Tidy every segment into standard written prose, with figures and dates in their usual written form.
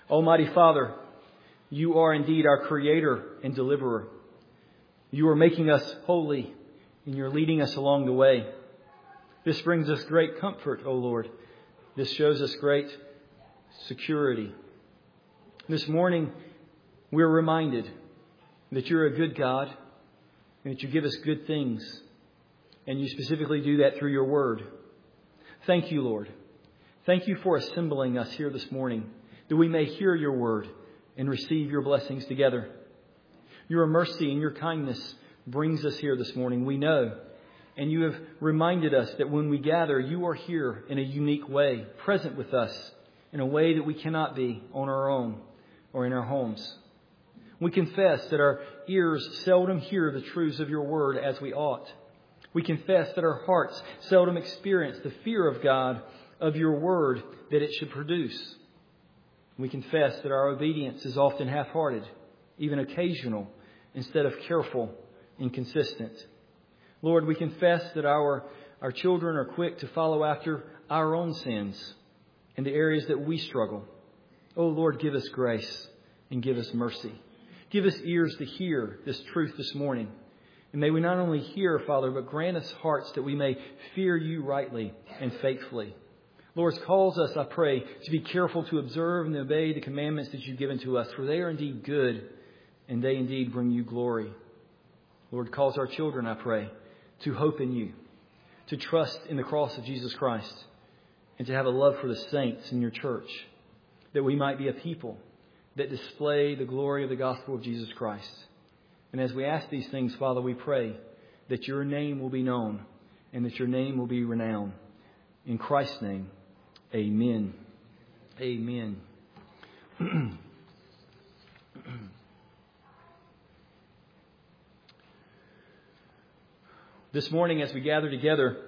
Almighty Father, You are indeed our Creator and Deliverer. You are making us holy, and You're leading us along the way. This brings us great comfort, O Lord. This shows us great security. This morning, we're reminded that You're a good God and that You give us good things. And You specifically do that through Your Word. Thank You, Lord. Thank You for assembling us here this morning, that we may hear Your Word and receive Your blessings together. Your mercy and Your kindness brings us here this morning, we know. And You have reminded us that when we gather, You are here in a unique way, present with us in a way that we cannot be on our own or in our homes. We confess that our ears seldom hear the truths of Your Word as we ought. We confess that our hearts seldom experience the fear of God, of Your Word, that it should produce. We confess that our obedience is often half-hearted, even occasional, instead of careful and consistent. Lord, we confess that our children are quick to follow after our own sins in the areas that we struggle. Oh, Lord, give us grace and give us mercy. Give us ears to hear this truth this morning. And may we not only hear, Father, but grant us hearts that we may fear You rightly and faithfully. Lord, calls us, I pray, to be careful to observe and obey the commandments that You've given to us, for they are indeed good and they indeed bring You glory. Lord, calls our children, I pray, to hope in You, to trust in the cross of Jesus Christ, and to have a love for the saints in Your church, that we might be a people that display the glory of the gospel of Jesus Christ. And as we ask these things, Father, we pray that Your name will be known and that Your name will be renowned. In Christ's name, amen. Amen. This morning, as we gather together,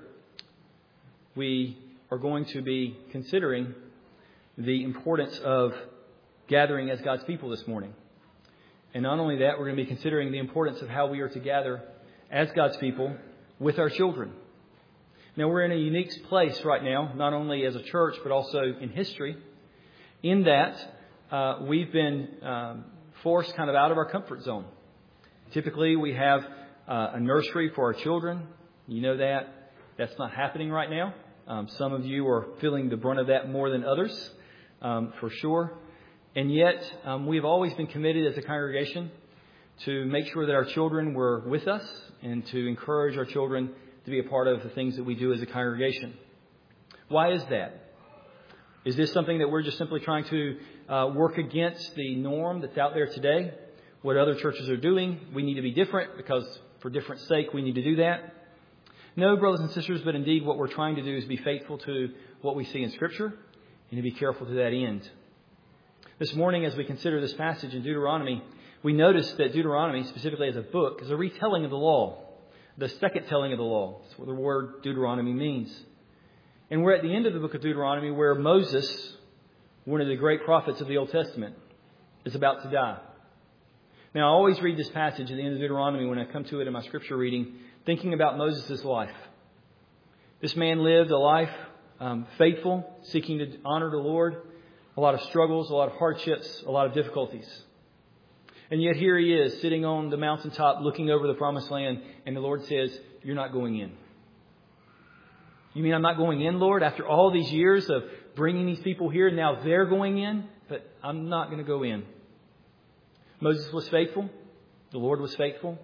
we are going to be considering the importance of gathering as God's people this morning. And not only that, we're going to be considering the importance of how we are to gather as God's people with our children. Now, we're in a unique place right now, not only as a church, but also in history, in that we've been forced kind of out of our comfort zone. Typically, we have a nursery for our children. You know that. That's not happening right now. Some of you are feeling the brunt of that more than others, for sure. And yet, we've always been committed as a congregation to make sure that our children were with us and to encourage our children to be a part of the things that we do as a congregation. Why is that? Is this something that we're just simply trying to work against the norm that's out there today? What other churches are doing, we need to be different because for different sake we need to do that. No, brothers and sisters, but indeed what we're trying to do is be faithful to what we see in Scripture and to be careful to that end. This morning, as we consider this passage in Deuteronomy, we notice that Deuteronomy, specifically as a book, is a retelling of the law, the second telling of the law. That's what the word Deuteronomy means. And we're at the end of the book of Deuteronomy where Moses, one of the great prophets of the Old Testament, is about to die. Now, I always read this passage at the end of Deuteronomy when I come to it in my scripture reading, thinking about Moses' life. This man lived a life faithful, seeking to honor the Lord. A lot of struggles, a lot of hardships, a lot of difficulties. And yet here he is sitting on the mountaintop looking over the promised land. And the Lord says, you're not going in. You mean I'm not going in, Lord? After all these years of bringing these people here, now they're going in, but I'm not going to go in. Moses was faithful. The Lord was faithful.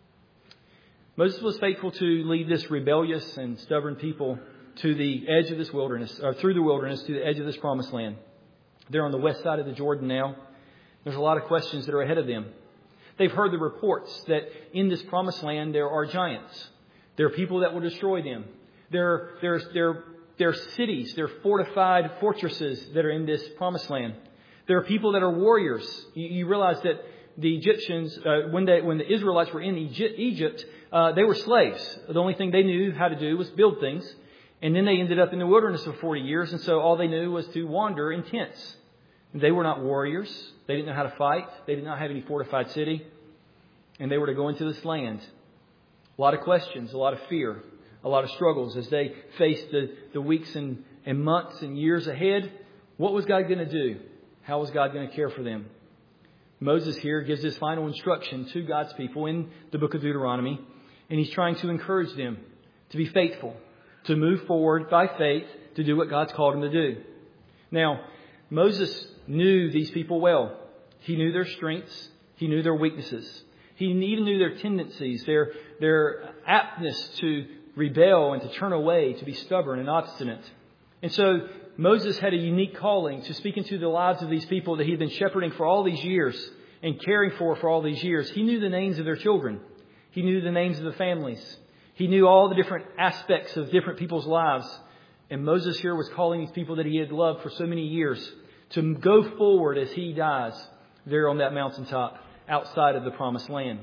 Moses was faithful to lead this rebellious and stubborn people to the edge of this wilderness, or through the wilderness to the edge of this promised land. They're on the west side of the Jordan now. There's a lot of questions that are ahead of them. They've heard the reports that in this promised land there are giants. There are people that will destroy them. There are cities, there are fortified fortresses that are in this promised land. There are people that are warriors. You realize that the Egyptians, when the Israelites were in Egypt, they were slaves. The only thing they knew how to do was build things. And then they ended up in the wilderness for 40 years. And so all they knew was to wander in tents. They were not warriors. They didn't know how to fight. They did not have any fortified city. And they were to go into this land. A lot of questions, a lot of fear, a lot of struggles as they faced the weeks and months and years ahead. What was God going to do? How was God going to care for them? Moses here gives his final instruction to God's people in the book of Deuteronomy. And he's trying to encourage them to be faithful, to move forward by faith, to do what God's called them to do. Now, Moses knew these people well. He knew their strengths. He knew their weaknesses. He even knew their tendencies, their aptness to rebel and to turn away, to be stubborn and obstinate. And so Moses had a unique calling to speak into the lives of these people that he'd been shepherding for all these years and caring for all these years. He knew the names of their children. He knew the names of the families. He knew all the different aspects of different people's lives. And Moses here was calling these people that he had loved for so many years to go forward as he dies there on that mountaintop outside of the promised land.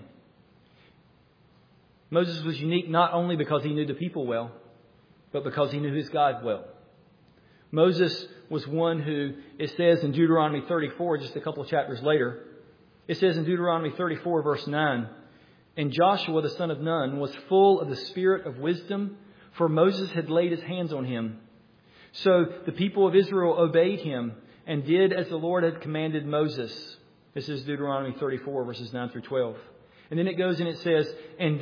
Moses was unique not only because he knew the people well, but because he knew his God well. Moses was one who, it says in Deuteronomy 34, just a couple of chapters later, it says in Deuteronomy 34, verse 9, "And Joshua the son of Nun was full of the spirit of wisdom, for Moses had laid his hands on him. So the people of Israel obeyed him and did as the Lord had commanded Moses." This is Deuteronomy 34, verses 9 through 12. And then it goes and it says, And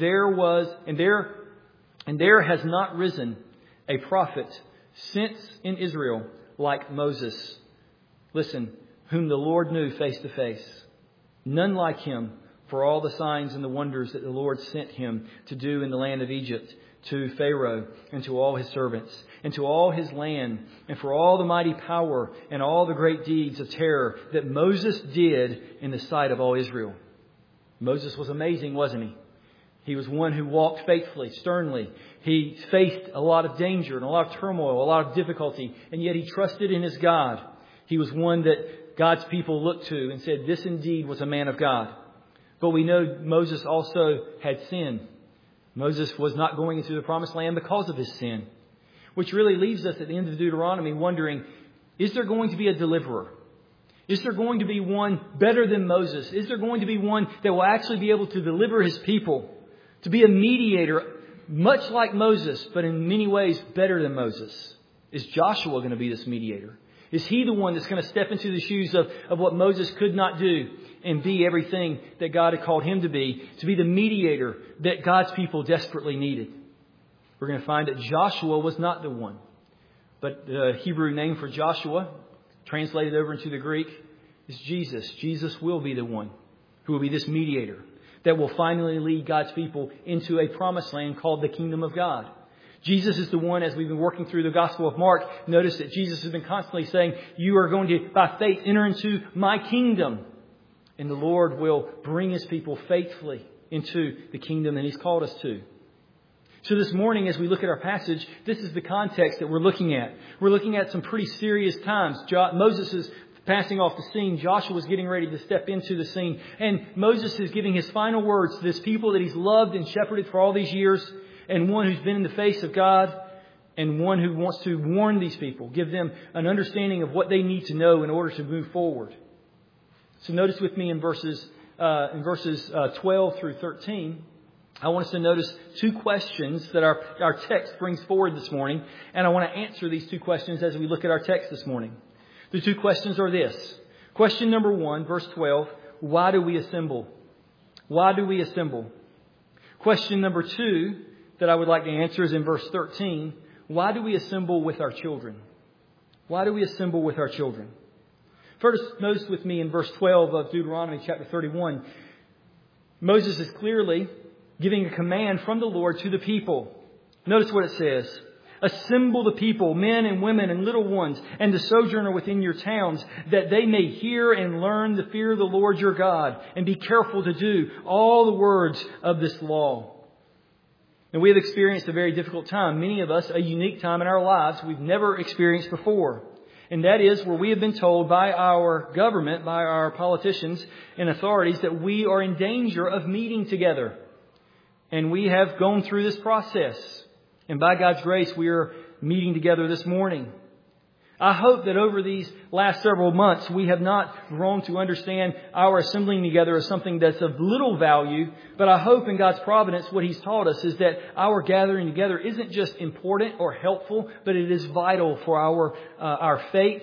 there has not risen a prophet since in Israel like Moses. Listen, whom the Lord knew face to face. None like him for all the signs and the wonders that the Lord sent him to do in the land of Egypt, to Pharaoh and to all his servants, and to all his land, and for all the mighty power and all the great deeds of terror that Moses did in the sight of all Israel. Moses was amazing, wasn't he? He was one who walked faithfully, sternly. He faced a lot of danger and a lot of turmoil, a lot of difficulty, and yet he trusted in his God. He was one that God's people looked to and said, this indeed was a man of God. But we know Moses also had sin. Moses was not going into the promised land because of his sin, which really leaves us at the end of Deuteronomy wondering, is there going to be a deliverer? Is there going to be one better than Moses? Is there going to be one that will actually be able to deliver his people, to be a mediator, much like Moses, but in many ways better than Moses? Is Joshua going to be this mediator? Is he the one that's going to step into the shoes of what Moses could not do and be everything that God had called him to be the mediator that God's people desperately needed? We're going to find that Joshua was not the one. But the Hebrew name for Joshua, translated over into the Greek, is Jesus. Jesus will be the one who will be this mediator that will finally lead God's people into a promised land called the kingdom of God. Jesus is the one, as we've been working through the Gospel of Mark, notice that Jesus has been constantly saying, you are going to, by faith, enter into my kingdom. And the Lord will bring his people faithfully into the kingdom that he's called us to. So this morning, as we look at our passage, this is the context that we're looking at. We're looking at some pretty serious times. Moses is passing off the scene. Joshua is getting ready to step into the scene. And Moses is giving his final words to this people that he's loved and shepherded for all these years, and one who's been in the face of God, and one who wants to warn these people, give them an understanding of what they need to know in order to move forward. So notice with me in verses 12 through 13, I want us to notice two questions that our text brings forward this morning. And I want to answer these two questions as we look at our text this morning. The two questions are this. Question number 1, verse 12, why do we assemble? Why do we assemble? Question number 2 that I would like to answer is in verse 13. Why do we assemble with our children? Why do we assemble with our children? First, notice with me in verse 12 of Deuteronomy chapter 31, Moses is clearly giving a command from the Lord to the people. Notice what it says. Assemble the people, men and women and little ones, and the sojourner within your towns, that they may hear and learn the fear of the Lord your God, and be careful to do all the words of this law. And we have experienced a very difficult time. Many of us, a unique time in our lives we've never experienced before. And that is where we have been told by our government, by our politicians and authorities, that we are in danger of meeting together. And we have gone through this process. And by God's grace, we are meeting together this morning. I hope that over these last several months, we have not grown to understand our assembling together as something that's of little value. But I hope in God's providence, what he's taught us is that our gathering together isn't just important or helpful, but it is vital for our faith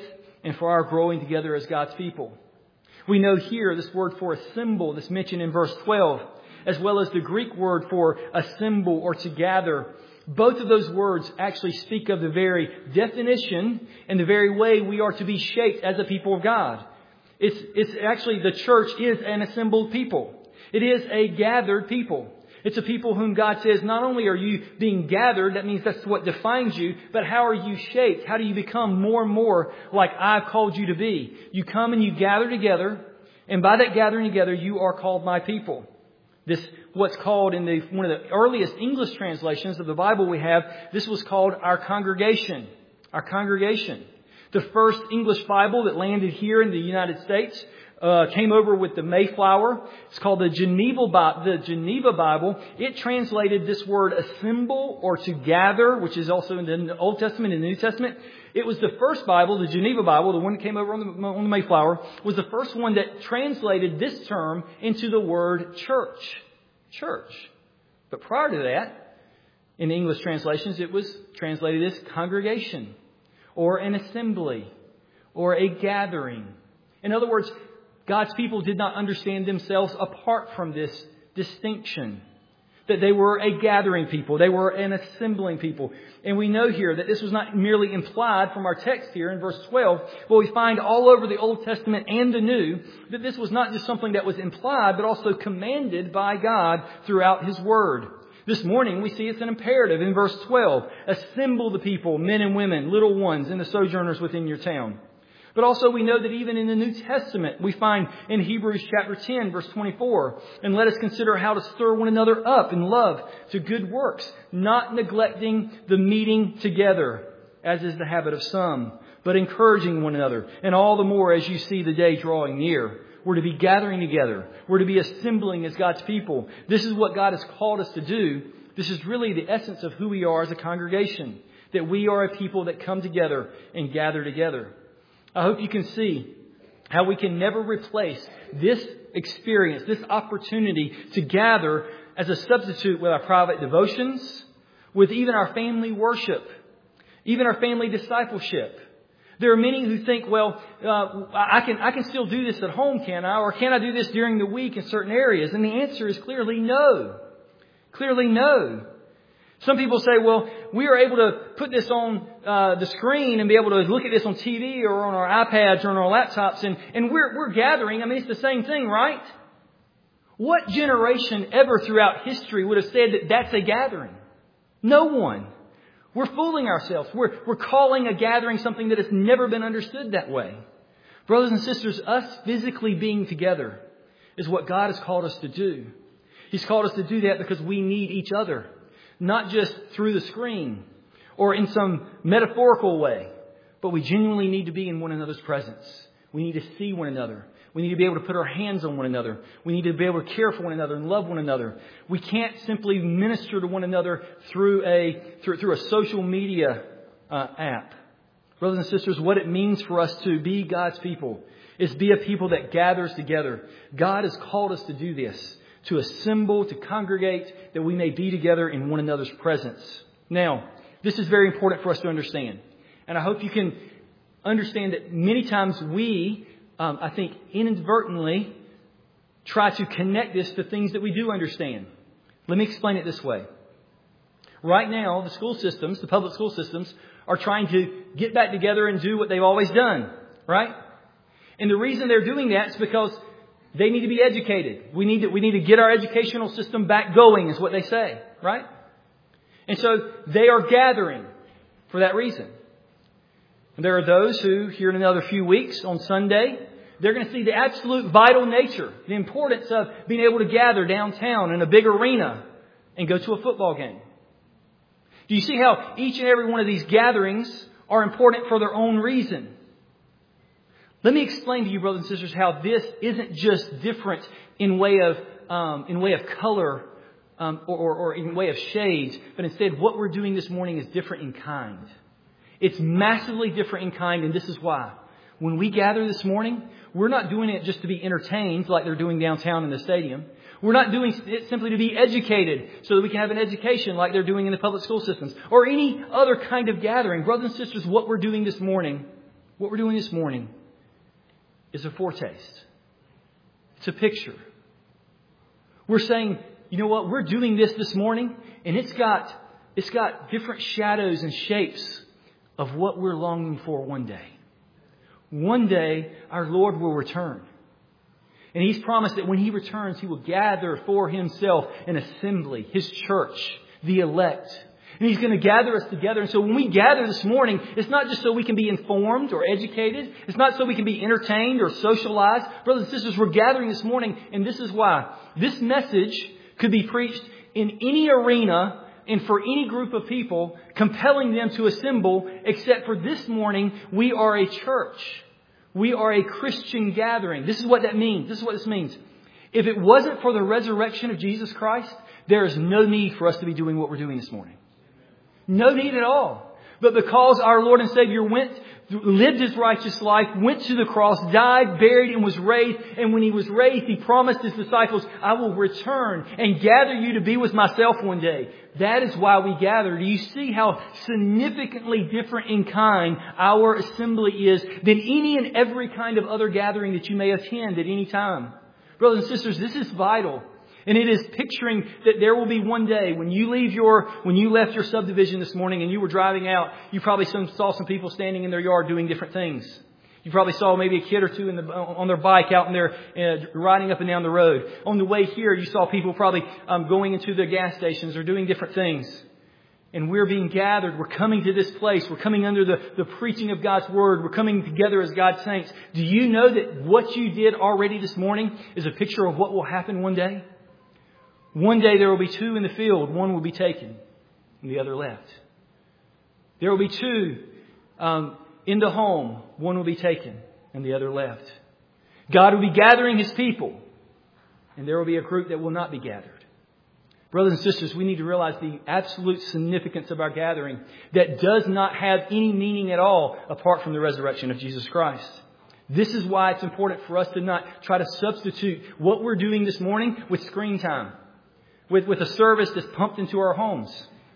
and for our growing together as God's people. We know here this word for assemble that's mentioned in verse 12, as well as the Greek word for assemble or to gather. Both of those words actually speak of the very definition and the very way we are to be shaped as a people of God. It's actually, the church is an assembled people. It is a gathered people. It's a people whom God says, not only are you being gathered, that means that's what defines you, but how are you shaped? How do you become more and more like I've called you to be? You come and you gather together, and by that gathering together, you are called my people. This, what's called in one of the earliest English translations of the Bible we have, this was called our congregation. Our congregation. The first English Bible that landed here in the United States came over with the Mayflower. It's called the Geneva Bible. It translated this word assemble or to gather, which is also in the Old Testament and the New Testament. It was the first Bible, the Geneva Bible, the one that came over on the Mayflower, was the first one that translated this term into the word church. Church. But prior to that, in the English translations, it was translated as congregation or an assembly or a gathering. In other words, God's people did not understand themselves apart from this distinction. That they were a gathering people. They were an assembling people. And we know here that this was not merely implied from our text here in verse 12, but we find all over the Old Testament and the New that this was not just something that was implied, but also commanded by God throughout His Word. This morning we see it's an imperative in verse 12. Assemble the people, men and women, little ones, and the sojourners within your town. But also we know that even in the New Testament, we find in Hebrews chapter 10, verse 24, and let us consider how to stir one another up in love to good works, not neglecting the meeting together, as is the habit of some, but encouraging one another, and all the more as you see the day drawing near. We're to be gathering together. We're to be assembling as God's people. This is what God has called us to do. This is really the essence of who we are as a congregation, that we are a people that come together and gather together. I hope you can see how we can never replace this experience, this opportunity to gather as a substitute with our private devotions, with even our family worship, even our family discipleship. There are many who think, well, I can still do this at home, can I? Or can I do this during the week in certain areas? And the answer is clearly no. Clearly no. Some people say, well, we are able to put this on the screen and be able to look at this on TV or on our iPads or on our laptops, and we're gathering. I mean, it's the same thing, right? What generation ever throughout history would have said that that's a gathering? No one. We're fooling ourselves. We're calling a gathering something that has never been understood that way. Brothers and sisters, us physically being together is what God has called us to do. He's called us to do that because we need each other. Not just through the screen or in some metaphorical way, but we genuinely need to be in one another's presence. We need to see one another. We need to be able to put our hands on one another. We need to be able to care for one another and love one another. We can't simply minister to one another through a social media app. Brothers and sisters, what it means for us to be God's people is be a people that gathers together. God has called us to do this. To assemble, to congregate, that we may be together in one another's presence. Now, this is very important for us to understand. And I hope you can understand that many times we, I think, inadvertently try to connect this to things that we do understand. Let me explain it this way. Right now, the school systems, the public school systems, are trying to get back together and do what they've always done. Right? And the reason they're doing that is because they need to be educated. We need to get our educational system back going, is what they say, right? And so they are gathering for that reason. And there are those who, here in another few weeks on Sunday, they're going to see the absolute vital nature, the importance of being able to gather downtown in a big arena and go to a football game. Do you see how each and every one of these gatherings are important for their own reason? Let me explain to you, brothers and sisters, how this isn't just different in way of color or in way of shades, but instead what we're doing this morning is different in kind. It's massively different in kind, and this is why. When we gather this morning, we're not doing it just to be entertained like they're doing downtown in the stadium. We're not doing it simply to be educated so that we can have an education like they're doing in the public school systems or any other kind of gathering. Brothers and sisters, what we're doing this morning What we're doing this morning is a foretaste. It's a picture. We're saying, you know what? We're doing this morning, and it's got different shadows and shapes of what we're longing for one day. One day, our Lord will return. And He's promised that when He returns, He will gather for Himself an assembly, His church, the elect. And He's going to gather us together. And so when we gather this morning, it's not just so we can be informed or educated. It's not so we can be entertained or socialized. Brothers and sisters, we're gathering this morning, and this is why. This message could be preached in any arena and for any group of people, compelling them to assemble, except for this morning, we are a church. We are a Christian gathering. This is what that means. This is what this means. If it wasn't for the resurrection of Jesus Christ, there is no need for us to be doing what we're doing this morning. No need at all. But because our Lord and Savior lived His righteous life, went to the cross, died, buried, and was raised. And when He was raised, He promised His disciples, I will return and gather you to be with myself one day. That is why we gather. Do you see how significantly different in kind our assembly is than any and every kind of other gathering that you may attend at any time? Brothers and sisters, this is vital. And it is picturing that there will be one day when you left your subdivision this morning and you were driving out, you probably saw some people standing in their yard doing different things. You probably saw maybe a kid or two on their bike out in there riding up and down the road. On the way here, you saw people probably going into the gas stations or doing different things. And we're being gathered. We're coming to this place. We're coming under the preaching of God's Word. We're coming together as God's saints. Do you know that what you did already this morning is a picture of what will happen one day? One day there will be two in the field. One will be taken and the other left. There will be two in the home. One will be taken and the other left. God will be gathering His people. And there will be a group that will not be gathered. Brothers and sisters, we need to realize the absolute significance of our gathering that does not have any meaning at all apart from the resurrection of Jesus Christ. This is why it's important for us to not try to substitute what we're doing this morning with screen time. With a service that's pumped into our homes,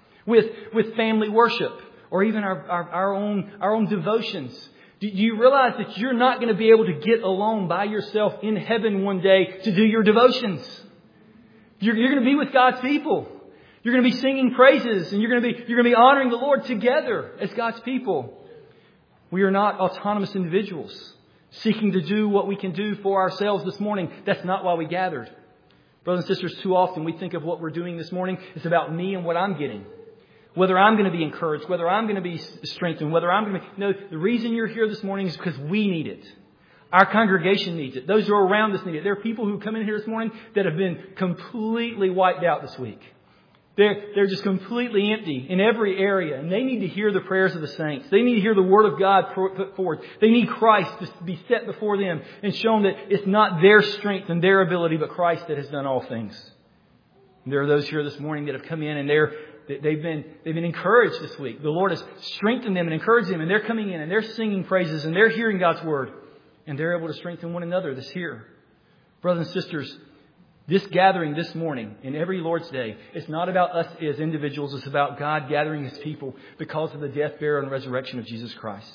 with family worship, or even our own devotions. Do you realize that you're not going to be able to get alone by yourself in heaven one day to do your devotions? You're going to be with God's people. You're going to be singing praises, and you're going to be honoring the Lord together as God's people. We are not autonomous individuals seeking to do what we can do for ourselves this morning. That's not why we gathered. Brothers and sisters, too often we think of what we're doing this morning. It's about me and what I'm getting. Whether I'm going to be encouraged, whether I'm going to be strengthened, whether I'm going to be... No, the reason you're here this morning is because we need it. Our congregation needs it. Those who are around us need it. There are people who come in here this morning that have been completely wiped out this week. They're just completely empty in every area. And they need to hear the prayers of the saints. They need to hear the Word of God put forward. They need Christ to be set before them and shown that it's not their strength and their ability, but Christ that has done all things. And there are those here this morning that have come in and they've been encouraged this week. The Lord has strengthened them and encouraged them. And they're coming in and they're singing praises and they're hearing God's Word. And they're able to strengthen one another this here. Brothers and sisters, this gathering this morning and every Lord's Day, it's not about us as individuals. It's about God gathering His people because of the death, burial, and resurrection of Jesus Christ.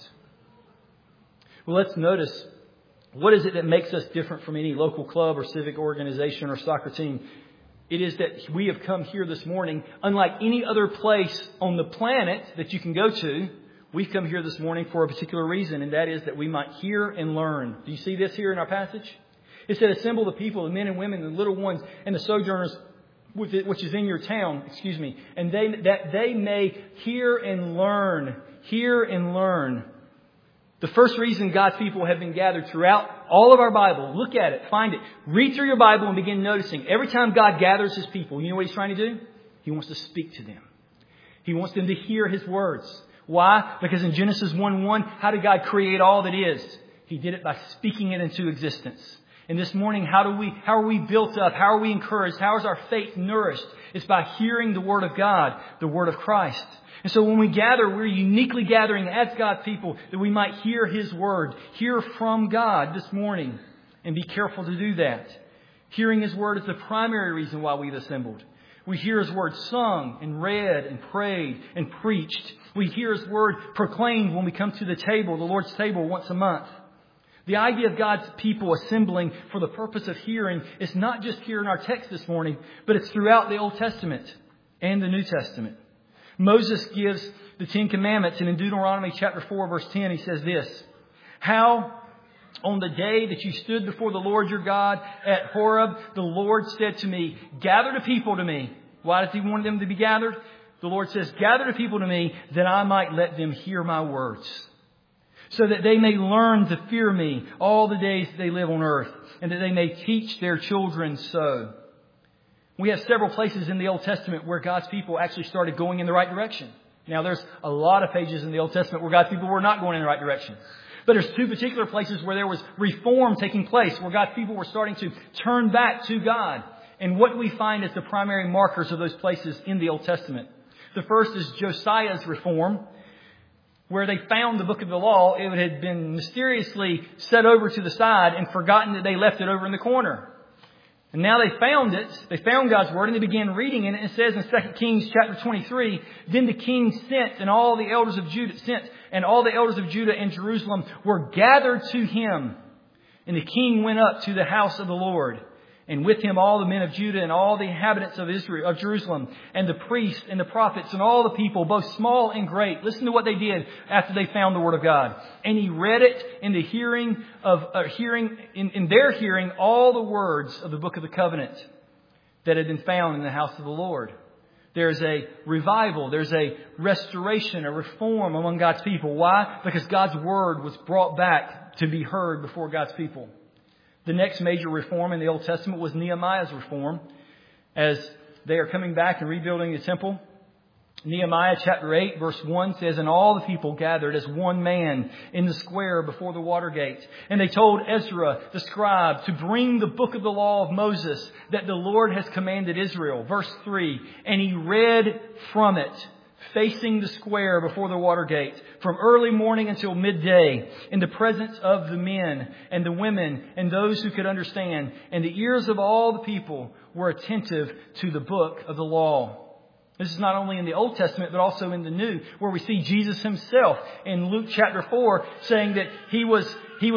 Well, let's notice, what is it that makes us different from any local club or civic organization or soccer team? It is that we have come here this morning, unlike any other place on the planet that you can go to. We've come here this morning for a particular reason, and that is that we might hear and learn. Do you see this here in our passage? It said, assemble the people, the men and women, the little ones, and the sojourners, which is in your town, and that they may hear and learn. Hear and learn. The first reason God's people have been gathered throughout all of our Bible, look at it, find it, read through your Bible and begin noticing. Every time God gathers His people, you know what He's trying to do? He wants to speak to them. He wants them to hear His words. Why? Because in Genesis 1:1, how did God create all that is? He did it by speaking it into existence. And this morning, how are we built up? How are we encouraged? How is our faith nourished? It's by hearing the Word of God, the Word of Christ. And so when we gather, we're uniquely gathering as God's people that we might hear His Word, hear from God this morning, and be careful to do that. Hearing His Word is the primary reason why we've assembled. We hear His Word sung and read and prayed and preached. We hear His Word proclaimed when we come to the table, the Lord's table, once a month. The idea of God's people assembling for the purpose of hearing is not just here in our text this morning, but it's throughout the Old Testament and the New Testament. Moses gives the Ten Commandments, and in Deuteronomy chapter 4, verse 10, he says this: "How on the day that you stood before the Lord your God at Horeb, the Lord said to me, 'Gather the people to me.'" Why does He want them to be gathered? The Lord says, "Gather the people to me, that I might let them hear my words, so that they may learn to fear me all the days that they live on earth, and that they may teach their children so." We have several places in the Old Testament where God's people actually started going in the right direction. Now, there's a lot of pages in the Old Testament where God's people were not going in the right direction. But there's two particular places where there was reform taking place, where God's people were starting to turn back to God. And what we find as the primary markers of those places in the Old Testament. The first is Josiah's reform, where they found the book of the law. It had been mysteriously set over to the side and forgotten that they left it over in the corner. And now they found it. They found God's Word and they began reading it. And it says in 2 Kings chapter 23, "Then the king sent and all the elders of Judah and Jerusalem were gathered to him. And the king went up to the house of the Lord. And with him all the men of Judah and all the inhabitants of Jerusalem, and the priests and the prophets and all the people, both small and great." Listen to what they did after they found the Word of God. "And he read it in the hearing of in their hearing all the words of the book of the covenant that had been found in the house of the Lord." There's a revival. There's a restoration, a reform among God's people. Why? Because God's Word was brought back to be heard before God's people. The next major reform in the Old Testament was Nehemiah's reform, as they are coming back and rebuilding the temple. Nehemiah chapter 8 verse 1 says, "And all the people gathered as one man in the square before the water gate. And they told Ezra the scribe to bring the book of the law of Moses that the Lord has commanded Israel." Verse 3, "And he read from it, facing the square before the water gate, from early morning until midday, in the presence of the men and the women and those who could understand. And the ears of all the people were attentive to the book of the law." This is not only in the Old Testament, but also in the New, where we see Jesus Himself in Luke chapter 4 saying that he was,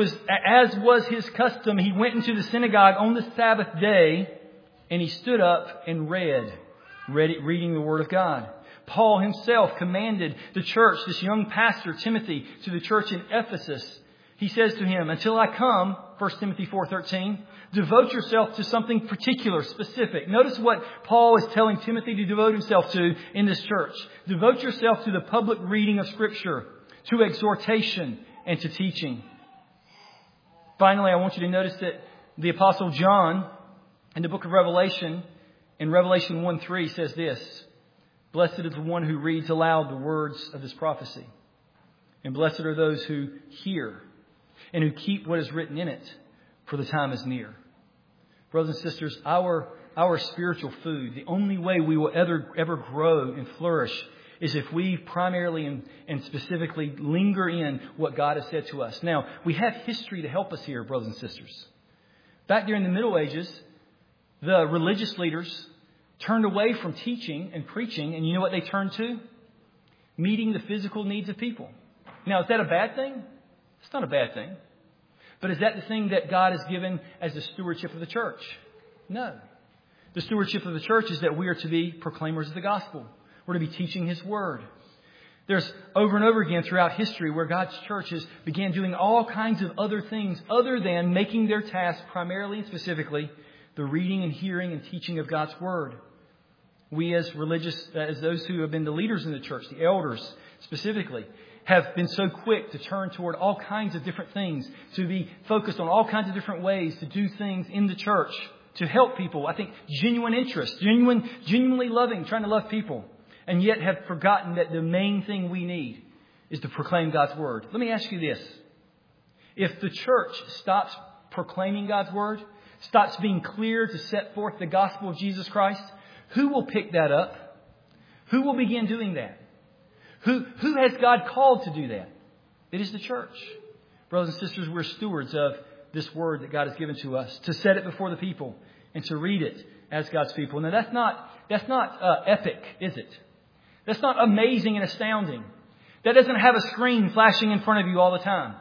as was His custom, He went into the synagogue on the Sabbath day and He stood up and reading the Word of God. Paul himself commanded the church, this young pastor, Timothy, to the church in Ephesus. He says to him, "Until I come," 1 Timothy 4:13, "devote yourself to something particular, specific." Notice what Paul is telling Timothy to devote himself to in this church. Devote yourself to the public reading of Scripture, to exhortation, and to teaching. Finally, I want you to notice that the Apostle John, in the book of Revelation, in Revelation 1:3, says this: "Blessed is the one who reads aloud the words of this prophecy. And blessed are those who hear and who keep what is written in it, for the time is near." Brothers and sisters, our spiritual food, the only way we will ever grow and flourish, is if we primarily and specifically linger in what God has said to us. Now, we have history to help us here, brothers and sisters. Back during the Middle Ages, the religious leaders turned away from teaching and preaching, and you know what they turned to? Meeting the physical needs of people. Now, is that a bad thing? It's not a bad thing. But is that the thing that God has given as the stewardship of the church? No. The stewardship of the church is that we are to be proclaimers of the gospel. We're to be teaching His Word. There's over and over again throughout history where God's churches began doing all kinds of other things other than making their task primarily and specifically the reading and hearing and teaching of God's Word. We as those who have been the leaders in the church, the elders specifically, have been so quick to turn toward all kinds of different things, to be focused on all kinds of different ways to do things in the church, to help people. I think genuine interest, genuinely loving, trying to love people, and yet have forgotten that the main thing we need is to proclaim God's Word. Let me ask you this. If the church stops proclaiming God's Word, stops being clear to set forth the gospel of Jesus Christ, who will pick that up? Who will begin doing that? Who has God called to do that? It is the church. Brothers and sisters, we're stewards of this Word that God has given to us to set it before the people and to read it as God's people. Now that's not epic, is it? That's not amazing and astounding. That doesn't have a screen flashing in front of you all the time.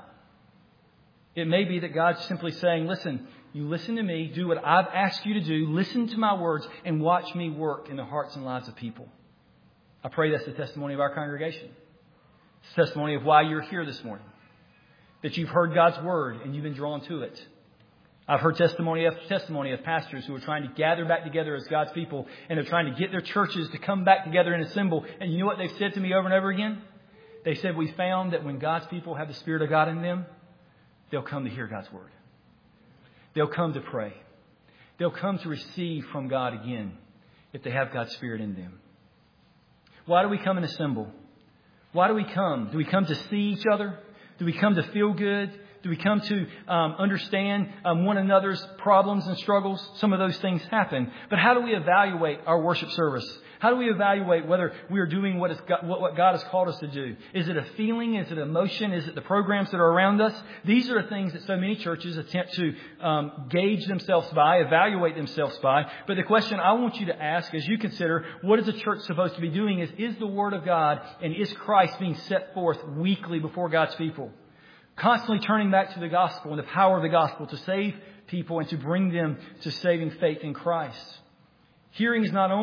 It may be that God's simply saying, listen, you listen to me, do what I've asked you to do, listen to my words, and watch me work in the hearts and lives of people. I pray that's the testimony of our congregation. It's the testimony of why you're here this morning. That you've heard God's word and you've been drawn to it. I've heard testimony after testimony of pastors who are trying to gather back together as God's people, and they're trying to get their churches to come back together and assemble. And you know what they've said to me over and over again? They said, we found that when God's people have the Spirit of God in them, they'll come to hear God's word. They'll come to pray. They'll come to receive from God again if they have God's Spirit in them. Why do we come and assemble? Why do we come? Do we come to see each other? Do we come to feel good? Do we come to understand one another's problems and struggles? Some of those things happen. But how do we evaluate our worship service? How do we evaluate whether we are doing what God has called us to do? Is it a feeling? Is it emotion? Is it the programs that are around us? These are the things that so many churches attempt to gauge themselves by, evaluate themselves by. But the question I want you to ask as you consider what is the church supposed to be doing is the Word of God and is Christ being set forth weekly before God's people? Constantly turning back to the gospel and the power of the gospel to save people and to bring them to saving faith in Christ. Hearing is not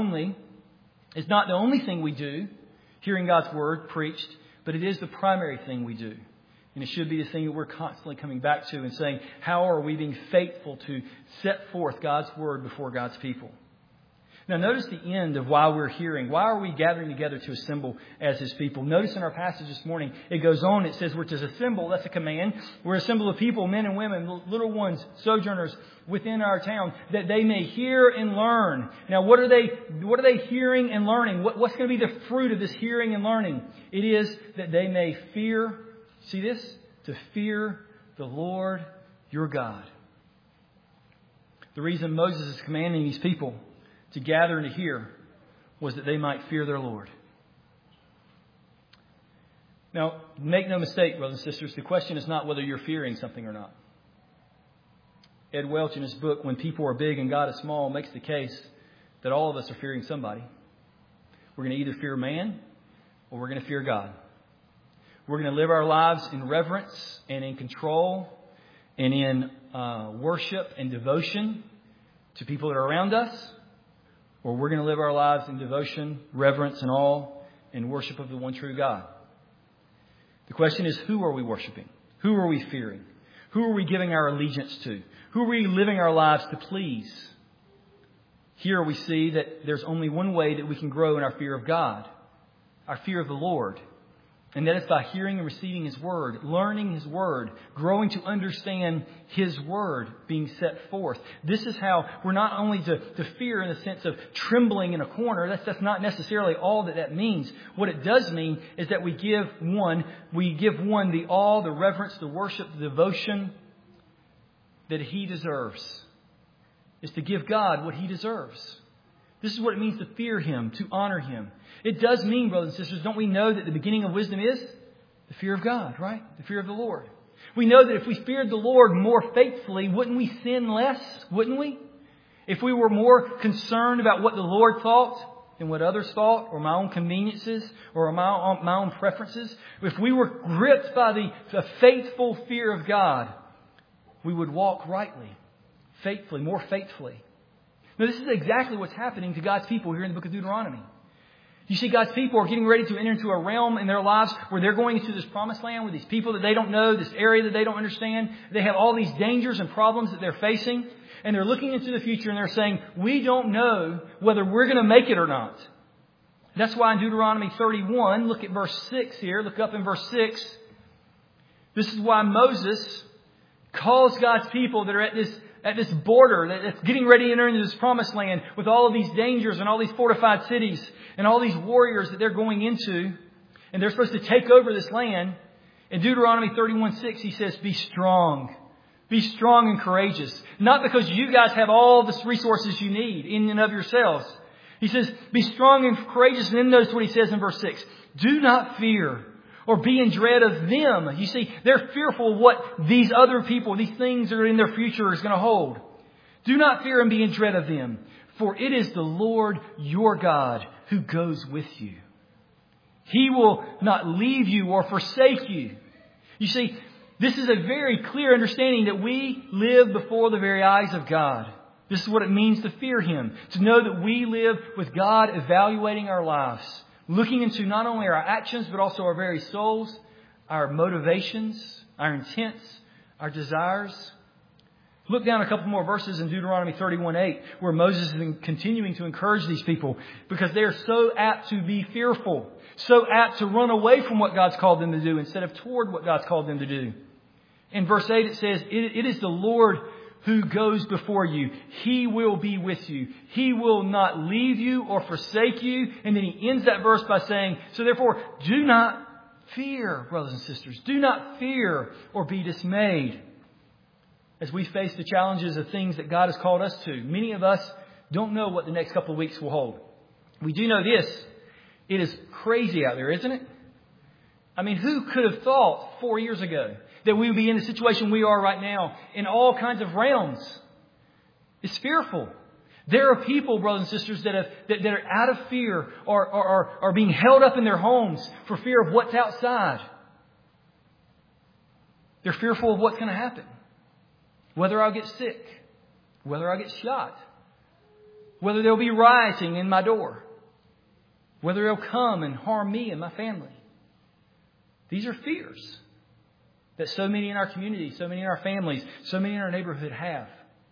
the only thing we do, hearing God's word preached, but it is the primary thing we do. And it should be the thing that we're constantly coming back to and saying, how are we being faithful to set forth God's word before God's people? Now notice the end of why we're hearing. Why are we gathering together to assemble as His people? Notice in our passage this morning, it goes on, it says we're to assemble, that's a command. We're a symbol of people, men and women, little ones, sojourners within our town, that they may hear and learn. Now what are they hearing and learning? What's going to be the fruit of this hearing and learning? It is that they may fear, see this? To fear the Lord your God. The reason Moses is commanding these people to gather and to hear was that they might fear their Lord. Now, make no mistake, brothers and sisters, the question is not whether you're fearing something or not. Ed Welch, in his book, When People Are Big and God is Small, makes the case that all of us are fearing somebody. We're going to either fear man or we're going to fear God. We're going to live our lives in reverence and in control and in worship and devotion to people that are around us, or we're going to live our lives in devotion, reverence, and awe and worship of the one true God. The question is, who are we worshiping? Who are we fearing? Who are we giving our allegiance to? Who are we living our lives to please? Here we see that there's only one way that we can grow in our fear of God, our fear of the Lord. And that is by hearing and receiving His Word, learning His Word, growing to understand His Word being set forth. This is how we're not only to fear in the sense of trembling in a corner. That's not necessarily all that means. What it does mean is that we give one the awe, the reverence, the worship, the devotion that He deserves. Is to give God what He deserves. This is what it means to fear Him, to honor Him. It does mean, brothers and sisters, don't we know that the beginning of wisdom is the fear of God, right? The fear of the Lord. We know that if we feared the Lord more faithfully, wouldn't we sin less? Wouldn't we? If we were more concerned about what the Lord thought than what others thought, or my own conveniences, or my own preferences, if we were gripped by the faithful fear of God, we would walk rightly, faithfully, more faithfully. Now, this is exactly what's happening to God's people here in the book of Deuteronomy. You see, God's people are getting ready to enter into a realm in their lives where they're going into this promised land with these people that they don't know, this area that they don't understand. They have all these dangers and problems that they're facing. And they're looking into the future and they're saying, we don't know whether we're going to make it or not. That's why in Deuteronomy 31, look at verse 6 here. Look up in verse 6. This is why Moses calls God's people that are at this border that's getting ready to enter into this promised land with all of these dangers and all these fortified cities and all these warriors that they're going into, and they're supposed to take over this land. In Deuteronomy 31:6, he says, be strong. Be strong and courageous. Not because you guys have all the resources you need in and of yourselves. He says, be strong and courageous. And then notice what he says in verse 6. Do not fear or be in dread of them. You see, they're fearful of what these other people, these things that are in their future is going to hold. Do not fear and be in dread of them, for it is the Lord your God who goes with you. He will not leave you or forsake you. You see, this is a very clear understanding that we live before the very eyes of God. This is what it means to fear Him. To know that we live with God evaluating our lives. Looking into not only our actions, but also our very souls, our motivations, our intents, our desires. Look down a couple more verses in Deuteronomy 31:8, where Moses is continuing to encourage these people because they are so apt to be fearful, so apt to run away from what God's called them to do instead of toward what God's called them to do. In verse 8 it says, it is the Lord who goes before you. He will be with you. He will not leave you or forsake you. And then he ends that verse by saying, so therefore, do not fear, brothers and sisters. Do not fear or be dismayed. As we face the challenges of things that God has called us to, many of us don't know what the next couple of weeks will hold. We do know this. It is crazy out there, isn't it? I mean, who could have thought 4 years ago that we would be in the situation we are right now in all kinds of realms? It's fearful. There are people, brothers and sisters, that are out of fear or are being held up in their homes for fear of what's outside. They're fearful of what's going to happen. Whether I'll get sick, whether I'll get shot, whether there'll be rioting in my door, whether they'll come and harm me and my family. These are fears that so many in our community, so many in our families, so many in our neighborhood have.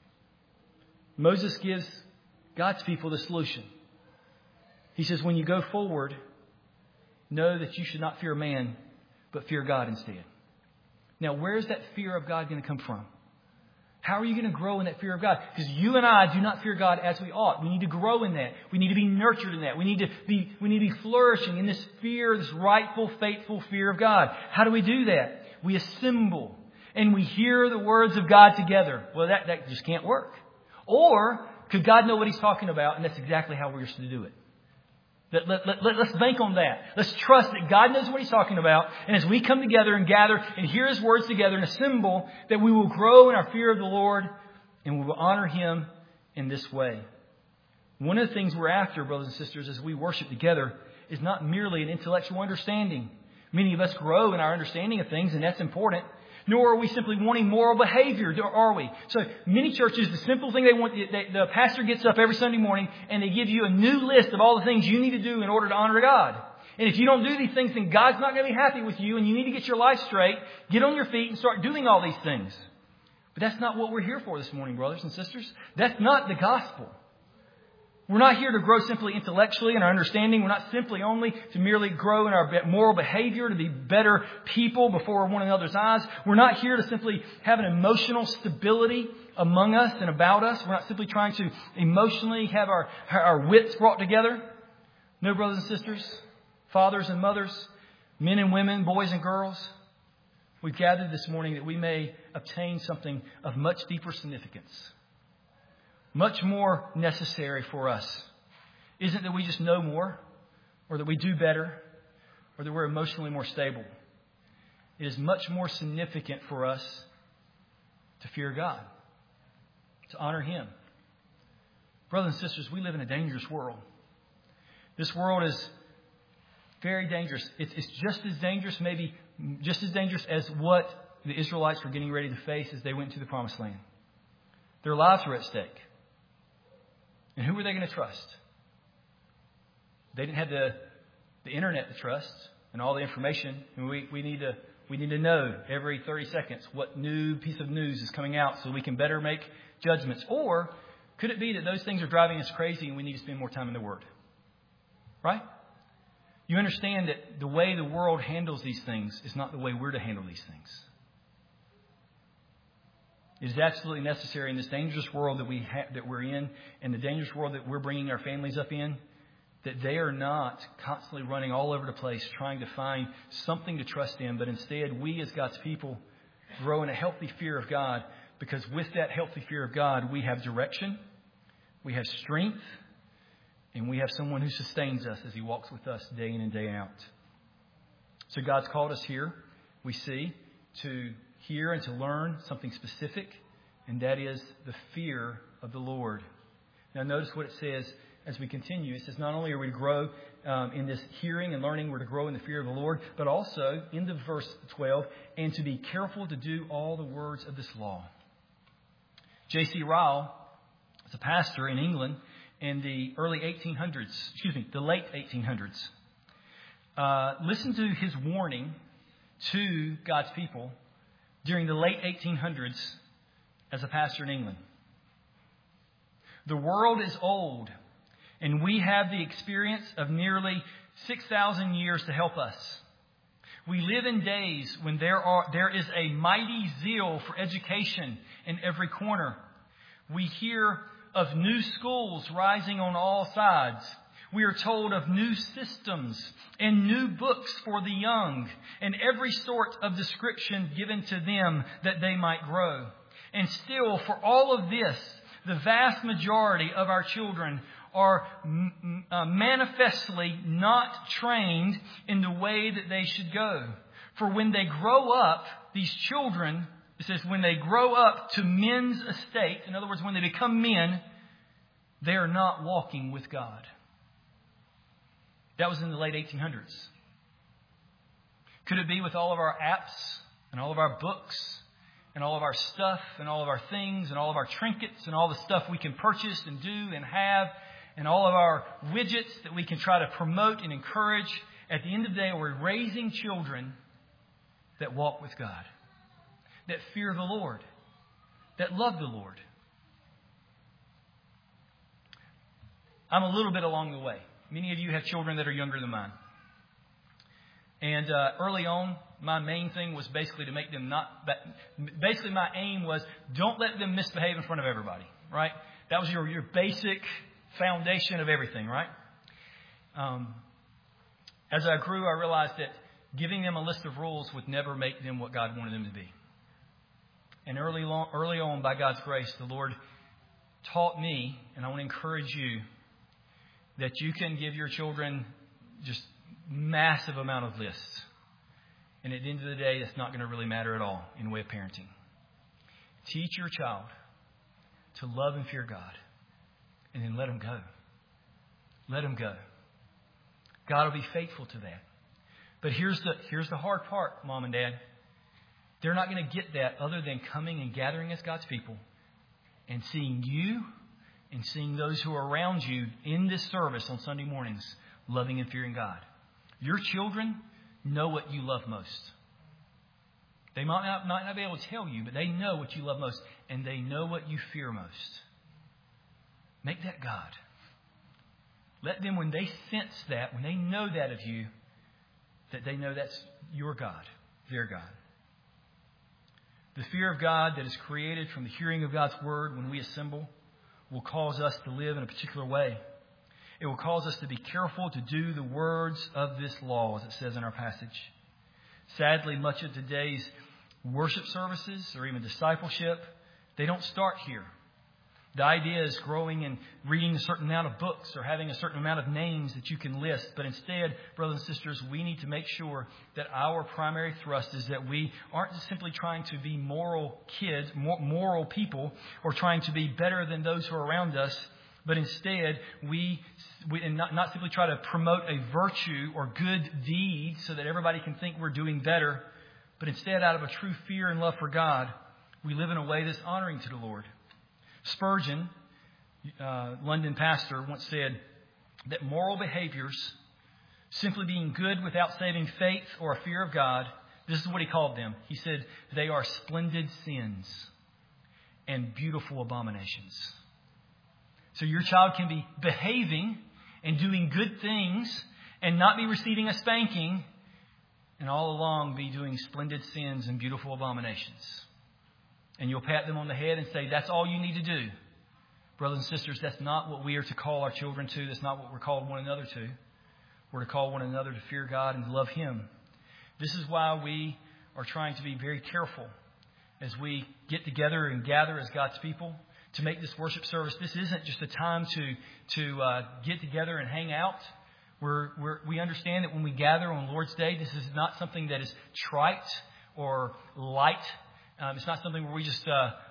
Moses gives God's people the solution. He says, when you go forward, know that you should not fear man, but fear God instead. Now, where's that fear of God going to come from? How are you going to grow in that fear of God? Because you and I do not fear God as we ought. We need to grow in that. We need to be nurtured in that. We need to be flourishing in this fear, this rightful, faithful fear of God. How do we do that? We assemble and we hear the words of God together. Well, that just can't work. Or could God know what He's talking about? And that's exactly how we're supposed to do it. Let's bank on that. Let's trust that God knows what He's talking about. And as we come together and gather and hear His words together and assemble, that we will grow in our fear of the Lord and we will honor Him in this way. One of the things we're after, brothers and sisters, as we worship together is not merely an intellectual understanding. Many of us grow in our understanding of things, and that's important. Nor are we simply wanting moral behavior, are we? So many churches, the simple thing they want, the pastor gets up every Sunday morning and they give you a new list of all the things you need to do in order to honor God. And if you don't do these things, then God's not going to be happy with you and you need to get your life straight, get on your feet and start doing all these things. But that's not what we're here for this morning, brothers and sisters. That's not the gospel. We're not here to grow simply intellectually in our understanding. We're not simply only to merely grow in our moral behavior, to be better people before one another's eyes. We're not here to simply have an emotional stability among us and about us. We're not simply trying to emotionally have our wits brought together. No, brothers and sisters, fathers and mothers, men and women, boys and girls. We've gathered this morning that we may obtain something of much deeper significance. Much more necessary for us. Isn't that we just know more, or that we do better, or that we're emotionally more stable. It is much more significant for us to fear God, to honor Him. Brothers and sisters, we live in a dangerous world. This world is very dangerous. It's just as dangerous, maybe just as dangerous as what the Israelites were getting ready to face as they went to the Promised Land. Their lives were at stake. And who were they going to trust? They didn't have the internet to trust and all the information. And we need to know every 30 seconds what new piece of news is coming out so we can better make judgments. Or could it be that those things are driving us crazy and we need to spend more time in the Word? Right? You understand that the way the world handles these things is not the way we're to handle these things. It is absolutely necessary in this dangerous world that we're in, and the dangerous world that we're bringing our families up in, that they are not constantly running all over the place trying to find something to trust in, but instead we as God's people grow in a healthy fear of God, because with that healthy fear of God, we have direction, we have strength, and we have someone who sustains us as He walks with us day in and day out. So God's called us here, we see, to hear and to learn something specific, and that is the fear of the Lord. Now notice what it says as we continue. It says not only are we to grow in this hearing and learning, we're to grow in the fear of the Lord, but also, into verse 12, and to be careful to do all the words of this law. J.C. Ryle was a pastor in England in the late 1800s. Listen to his warning to God's people during the late 1800s as a pastor in England. The world is old, and we have the experience of nearly 6,000 years to help us. We live in days when there is a mighty zeal for education in every corner. We hear of new schools rising on all sides. We are told of new systems and new books for the young, and every sort of description given to them that they might grow. And still, for all of this, the vast majority of our children are manifestly not trained in the way that they should go. For when they grow up, these children, it says, when they grow up to men's estate, in other words, when they become men, they are not walking with God. That was in the late 1800s. Could it be with all of our apps and all of our books and all of our stuff and all of our things and all of our trinkets and all the stuff we can purchase and do and have and all of our widgets that we can try to promote and encourage? At the end of the day, we're raising children that walk with God, that fear the Lord, that love the Lord. I'm a little bit along the way. Many of you have children that are younger than mine. And early on, my main thing was basically to make them basically my aim was don't let them misbehave in front of everybody, right? That was your basic foundation of everything, right? As I grew, I realized that giving them a list of rules would never make them what God wanted them to be. And early on, by God's grace, the Lord taught me, and I want to encourage you, that you can give your children just massive amount of lists. And at the end of the day, that's not going to really matter at all in the way of parenting. Teach your child to love and fear God, and then let them go. Let them go. God will be faithful to that. But here's the hard part, Mom and Dad. They're not going to get that other than coming and gathering as God's people and seeing you and seeing those who are around you in this service on Sunday mornings loving and fearing God. Your children know what you love most. They might not be able to tell you, but they know what you love most, and they know what you fear most. Make that God. Let them, when they sense that, when they know that of you, that they know that's your God, their God. The fear of God that is created from the hearing of God's word when we assemble will cause us to live in a particular way. It will cause us to be careful to do the words of this law, as it says in our passage. Sadly, much of today's worship services or even discipleship, they don't start here. The idea is growing and reading a certain amount of books or having a certain amount of names that you can list. But instead, brothers and sisters, we need to make sure that our primary thrust is that we aren't just simply trying to be moral kids, moral people, or trying to be better than those who are around us. But instead, we not simply try to promote a virtue or good deed so that everybody can think we're doing better. But instead, out of a true fear and love for God, we live in a way that's honoring to the Lord. Spurgeon, London pastor, once said that moral behaviors, simply being good without saving faith or a fear of God, this is what he called them. He said, they are splendid sins and beautiful abominations. So your child can be behaving and doing good things and not be receiving a spanking, and all along be doing splendid sins and beautiful abominations. And you'll pat them on the head and say, that's all you need to do. Brothers and sisters, that's not what we are to call our children to. That's not what we're called one another to. We're to call one another to fear God and to love Him. This is why we are trying to be very careful as we get together and gather as God's people to make this worship service. This isn't just a time to get together and hang out. We understand that when we gather on Lord's Day, this is not something that is trite or light. It's not something where we just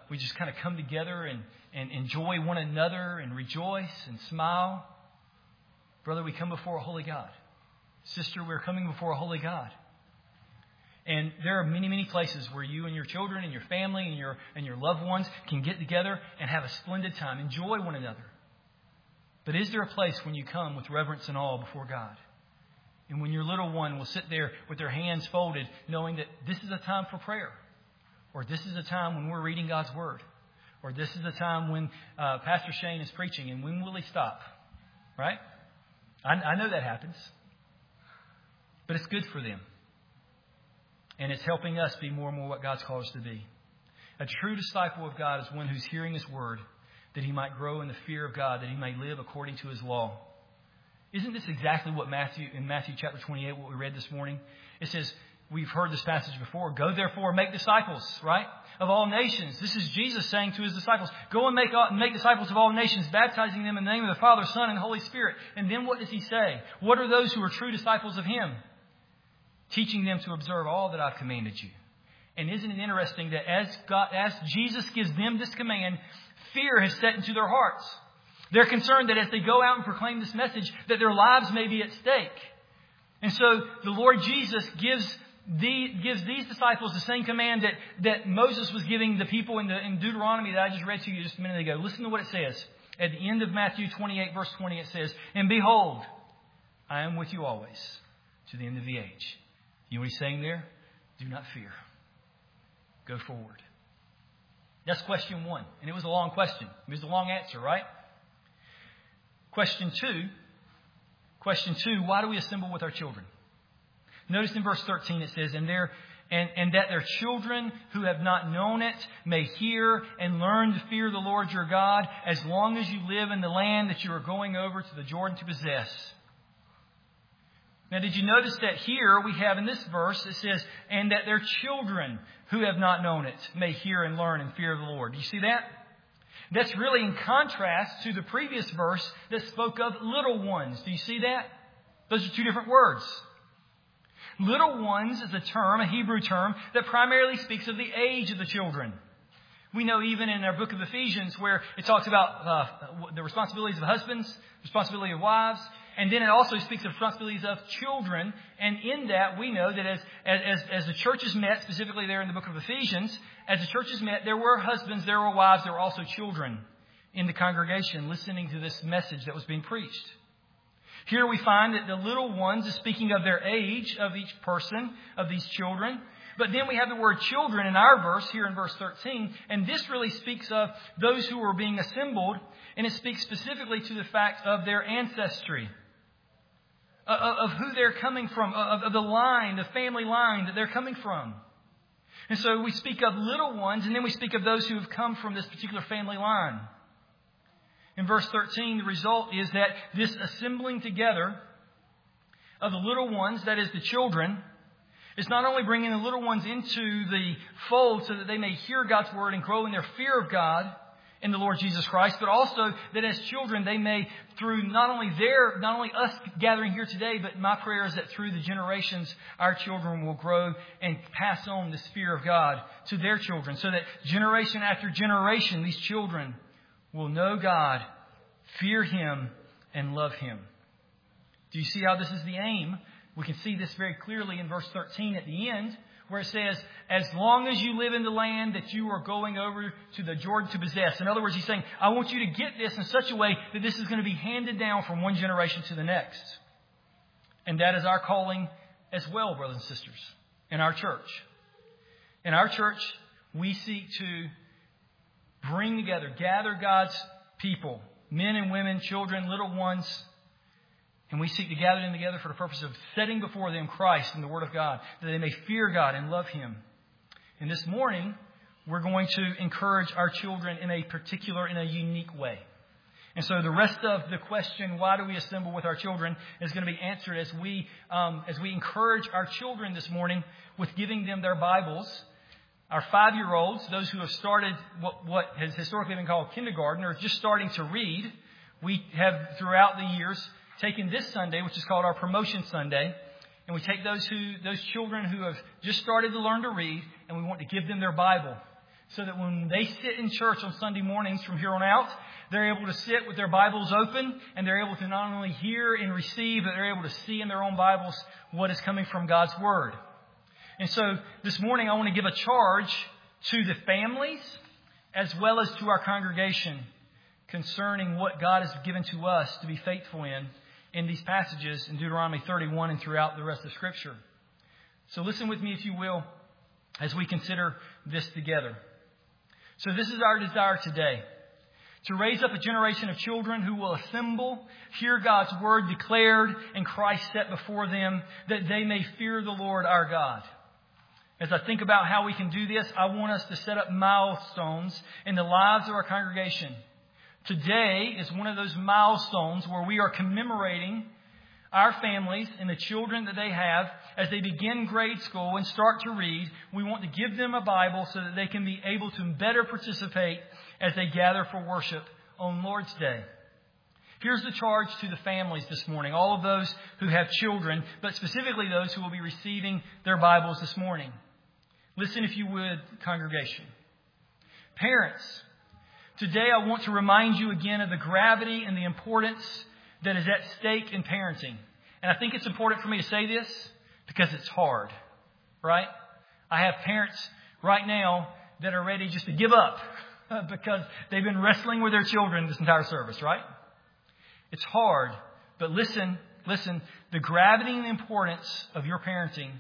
we just kind of come together and enjoy one another and rejoice and smile. Brother, we come before a holy God. Sister, we're coming before a holy God. And there are many, many places where you and your children and your family and your loved ones can get together and have a splendid time. Enjoy one another. But is there a place when you come with reverence and awe before God? And when your little one will sit there with their hands folded, knowing that this is a time for prayer. Or this is a time when we're reading God's Word. Or this is a time when Pastor Shane is preaching. And when will he stop? Right? I know that happens. But it's good for them. And it's helping us be more and more what God's called us to be. A true disciple of God is one who's hearing His Word, that he might grow in the fear of God, that he may live according to His law. Isn't this exactly what in Matthew chapter 28, what we read this morning? It says, we've heard this passage before, go therefore and make disciples, right? Of all nations. This is Jesus saying to His disciples, go and make disciples of all nations, baptizing them in the name of the Father, Son, and Holy Spirit. And then what does He say? What are those who are true disciples of Him? Teaching them to observe all that I've commanded you. And isn't it interesting that as Jesus gives them this command, fear has set into their hearts. They're concerned that as they go out and proclaim this message, that their lives may be at stake. And so the Lord Jesus gives these disciples the same command that Moses was giving the people in Deuteronomy that I just read to you just a minute ago. Listen to what it says. At the end of Matthew 28, verse 20, it says, and behold, I am with you always to the end of the age. You know what He's saying there? Do not fear. Go forward. That's question 1. And it was a long question. It was a long answer, right? Question 2, why do we assemble with our children? Notice in verse 13 it says, and that their children who have not known it may hear and learn to fear the Lord your God as long as you live in the land that you are going over to the Jordan to possess. Now, did you notice that here we have in this verse, it says, and that their children who have not known it may hear and learn and fear the Lord. Do you see that? That's really in contrast to the previous verse that spoke of little ones. Do you see that? Those are two different words. Little ones is a term, a Hebrew term, that primarily speaks of the age of the children. We know even in our book of Ephesians where it talks about the responsibilities of husbands, responsibility of wives, and then it also speaks of responsibilities of children. And in that, we know that as the churches met, specifically there in the book of Ephesians, as the churches met, there were husbands, there were wives, there were also children in the congregation listening to this message that was being preached. Here we find that the little ones is speaking of their age of each person, of these children. But then we have the word children in our verse here in verse 13. And this really speaks of those who were being assembled. And it speaks specifically to the fact of their ancestry. Of who they're coming from, of the line, the family line that they're coming from. And so we speak of little ones, and then we speak of those who have come from this particular family line. In verse 13, the result is that this assembling together of the little ones, that is the children, is not only bringing the little ones into the fold so that they may hear God's word and grow in their fear of God in the Lord Jesus Christ, but also that as children they may, through not only us gathering here today, but my prayer is that through the generations our children will grow and pass on this fear of God to their children, so that generation after generation these children will know God, fear Him, and love Him. Do you see how this is the aim? We can see this very clearly in verse 13 at the end, where it says, as long as you live in the land that you are going over to the Jordan to possess. In other words, He's saying, I want you to get this in such a way that this is going to be handed down from one generation to the next. And that is our calling as well, brothers and sisters, in our church. In our church, we seek to bring together, gather God's people, men and women, children, little ones, and we seek to gather them together for the purpose of setting before them Christ and the Word of God, that they may fear God and love Him. And this morning, we're going to encourage our children in a unique way. And so the rest of the question, why do we assemble with our children, is going to be answered as we encourage our children this morning with giving them their Bibles. Our 5-year-olds, those who have started what has historically been called kindergarten, or just starting to read, we have throughout the years taken this Sunday, which is called our Promotion Sunday, and we take those children who have just started to learn to read, and we want to give them their Bible so that when they sit in church on Sunday mornings from here on out, they're able to sit with their Bibles open, and they're able to not only hear and receive, but they're able to see in their own Bibles what is coming from God's Word. And so this morning I want to give a charge to the families as well as to our congregation concerning what God has given to us to be faithful in these passages in Deuteronomy 31 and throughout the rest of Scripture. So listen with me, if you will, as we consider this together. So this is our desire today, to raise up a generation of children who will assemble, hear God's Word declared and Christ set before them, that they may fear the Lord our God. As I think about how we can do this, I want us to set up milestones in the lives of our congregation. Today is one of those milestones where we are commemorating our families and the children that they have as they begin grade school and start to read. We want to give them a Bible so that they can be able to better participate as they gather for worship on Lord's Day. Here's the charge to the families this morning, all of those who have children, but specifically those who will be receiving their Bibles this morning. Listen, if you would, congregation. Parents, today I want to remind you again of the gravity and the importance that is at stake in parenting. And I think it's important for me to say this because it's hard, right? I have parents right now that are ready just to give up because they've been wrestling with their children this entire service, right? It's hard, but listen, the gravity and the importance of your parenting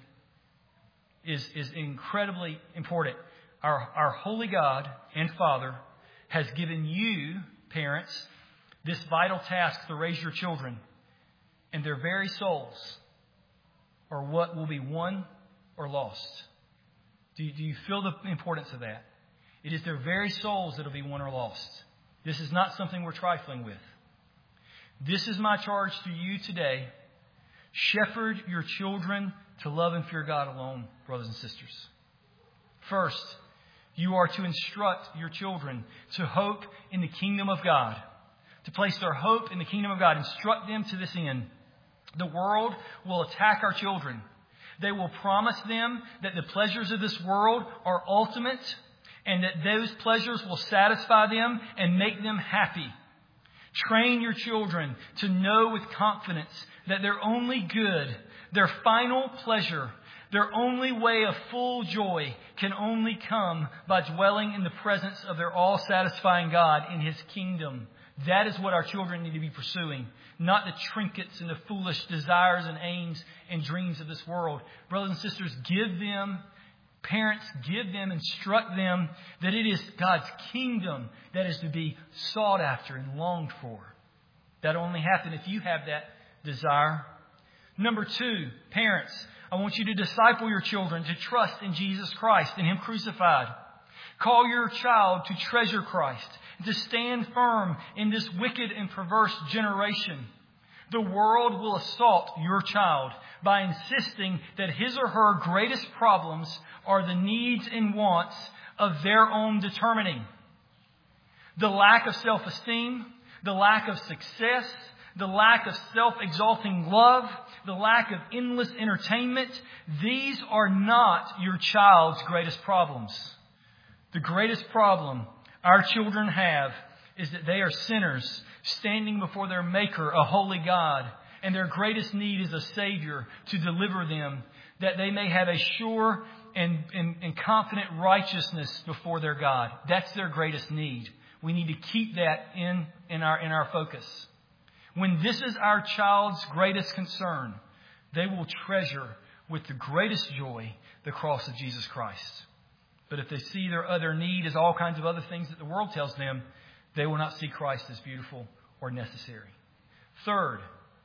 is incredibly important. Our holy God and Father has given you, parents, this vital task to raise your children, and their very souls are what will be won or lost. Do you feel the importance of that? It is their very souls that will be won or lost. This is not something we're trifling with. This is my charge to you today. Shepherd your children to love and fear God alone, brothers and sisters. First, you are to instruct your children to hope in the kingdom of God, to place their hope in the kingdom of God. Instruct them to this end. The world will attack our children. They will promise them that the pleasures of this world are ultimate and that those pleasures will satisfy them and make them happy. Train your children to know with confidence that their only good, their final pleasure, their only way of full joy can only come by dwelling in the presence of their all-satisfying God in His kingdom. That is what our children need to be pursuing, not the trinkets and the foolish desires and aims and dreams of this world. Brothers and sisters, parents, instruct them that it is God's kingdom that is to be sought after and longed for. That'll only happen if you have that desire. Number 2, parents, I want you to disciple your children to trust in Jesus Christ and Him crucified. Call your child to treasure Christ, to stand firm in this wicked and perverse generation. The world will assault your child by insisting that his or her greatest problems are the needs and wants of their own determining. The lack of self-esteem, the lack of success, the lack of self-exalting love, the lack of endless entertainment, these are not your child's greatest problems. The greatest problem our children have is that they are sinners standing before their Maker, a holy God, and their greatest need is a Savior to deliver them, that they may have a sure and confident righteousness before their God. That's their greatest need. We need to keep that in our focus. When this is our child's greatest concern, they will treasure with the greatest joy the cross of Jesus Christ. But if they see their other need as all kinds of other things that the world tells them, they will not see Christ as beautiful or necessary. Third,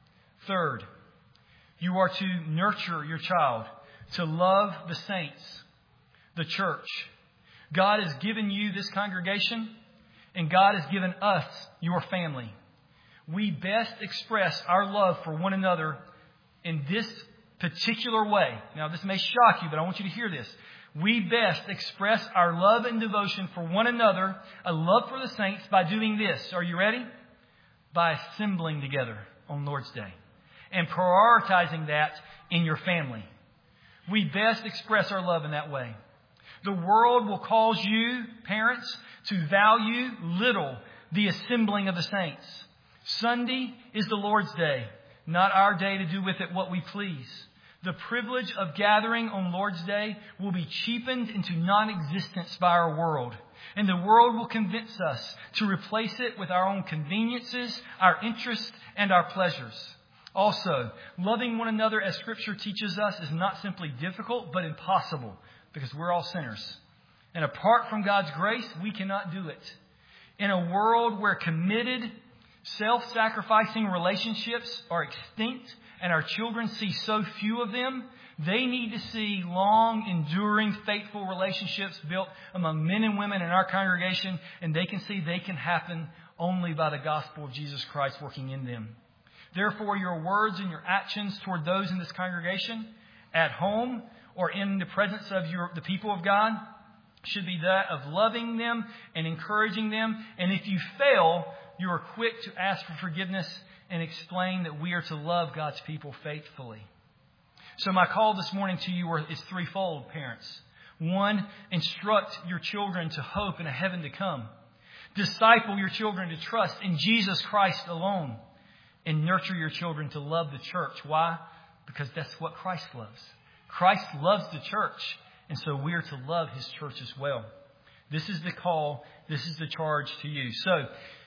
you are to nurture your child, to love the saints, the church. God has given you this congregation, and God has given us your family. We best express our love for one another in this particular way. Now, this may shock you, but I want you to hear this. We best express our love and devotion for one another, a love for the saints, by doing this. Are you ready? By assembling together on Lord's Day and prioritizing that in your family. We best express our love in that way. The world will cause you, parents, to value little the assembling of the saints. Sunday is the Lord's day, not our day to do with it what we please. The privilege of gathering on Lord's Day will be cheapened into non-existence by our world. And the world will convince us to replace it with our own conveniences, our interests, and our pleasures. Also, loving one another as Scripture teaches us is not simply difficult, but impossible, because we're all sinners. And apart from God's grace, we cannot do it. In a world where committed, self-sacrificing relationships are extinct and our children see so few of them, they need to see long, enduring, faithful relationships built among men and women in our congregation, and they can see they can happen only by the gospel of Jesus Christ working in them. Therefore, your words and your actions toward those in this congregation, at home or in the presence of the people of God, should be that of loving them and encouraging them. And if you fail, you are quick to ask for forgiveness and explain that we are to love God's people faithfully. So my call this morning to you is threefold, parents. 1, instruct your children to hope in a heaven to come. Disciple your children to trust in Jesus Christ alone. And nurture your children to love the church. Why? Because that's what Christ loves. Christ loves the church. And so we are to love His church as well. This is the call. This is the charge to you. So,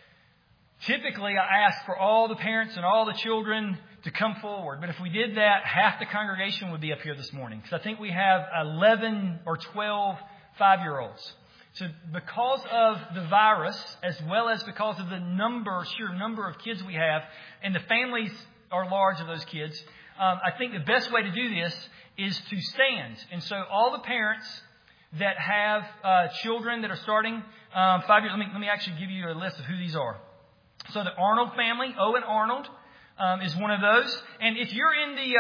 typically I ask for all the parents and all the children to come forward. But if we did that, half the congregation would be up here this morning. Because I think we have 11 or 12 5-year-olds. So because of the virus, as well as because of the sheer number of kids we have, and the families are large of those kids, I think the best way to do this is to stand. And so all the parents that have children that are starting 5 years, let me actually give you a list of who these are. So the Arnold family, Owen Arnold, is one of those. And if you're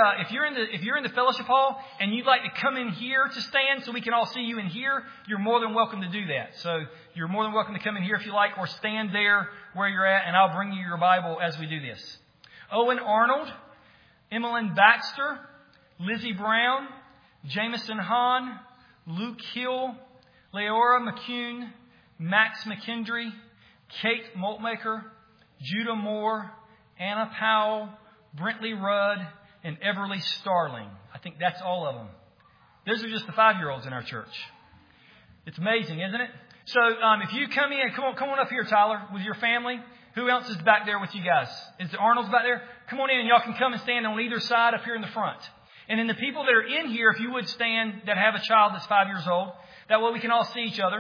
in the fellowship hall and you'd like to come in here to stand so we can all see you in here, you're more than welcome to do that. So you're more than welcome to come in here if you like, or stand there where you're at, and I'll bring you your Bible as we do this. Owen Arnold, Emmeline Baxter, Lizzie Brown, Jameson Hahn, Luke Hill, Leora McCune, Max McKendry, Kate Moltmaker, Judah Moore, Anna Powell, Brentley Rudd, and Everly Starling. I think that's all of them. Those are just the 5-year-olds in our church. It's amazing, isn't it? So if you come in, come on up here, Tyler, with your family. Who else is back there with you guys? Is the Arnold's back there? Come on in, and y'all can come and stand on either side up here in the front. And then the people that are in here, if you would stand, that have a child that's 5 years old, that way we can all see each other.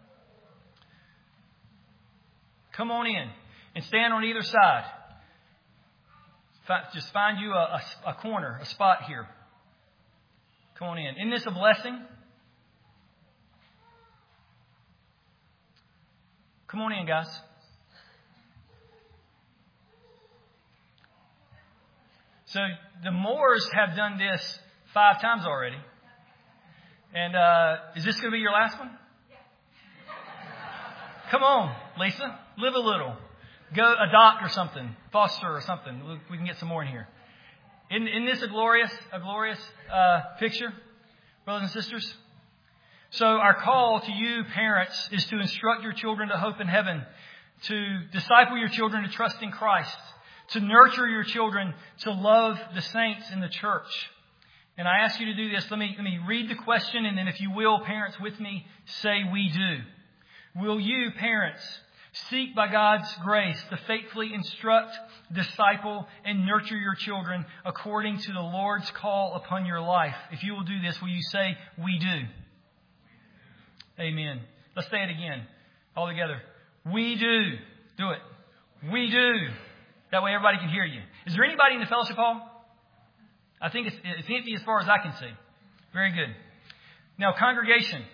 Come on in and stand on either side. Just find you a corner, a spot here. Come on in. Isn't this a blessing? Come on in, guys. So the Moores have done this 5 times already. And is this going to be your last one? Come on, Lisa. Live a little. Go adopt or something. Foster or something. We can get some more in here. Isn't this a glorious picture, brothers and sisters? So our call to you, parents, is to instruct your children to hope in heaven, to disciple your children to trust in Christ, to nurture your children to love the saints in the church. And I ask you to do this. Let me read the question, and then if you will, parents with me, say we do. Will you, parents, seek by God's grace to faithfully instruct, disciple, and nurture your children according to the Lord's call upon your life? If you will do this, will you say, we do? Amen. Let's say it again. All together. We do. Do it. We do. That way everybody can hear you. Is there anybody in the fellowship hall? I think it's empty as far as I can see. Very good. Now, congregation.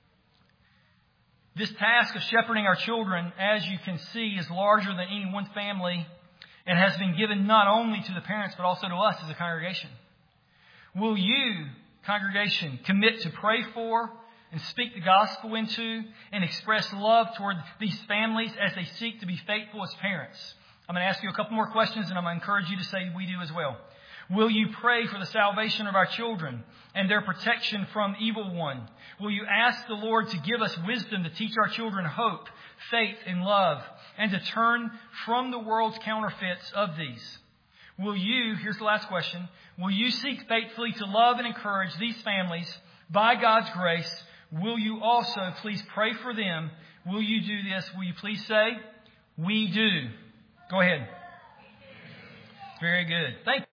This task of shepherding our children, as you can see, is larger than any one family and has been given not only to the parents but also to us as a congregation. Will you, congregation, commit to pray for and speak the gospel into and express love toward these families as they seek to be faithful as parents? I'm going to ask you a couple more questions, and I'm going to encourage you to say we do as well. Will you pray for the salvation of our children and their protection from evil one? Will you ask the Lord to give us wisdom to teach our children hope, faith, and love, and to turn from the world's counterfeits of these? Will you, here's the last question, will you seek faithfully to love and encourage these families by God's grace? Will you also please pray for them? Will you do this? Will you please say, we do? Go ahead. Very good. Thank you.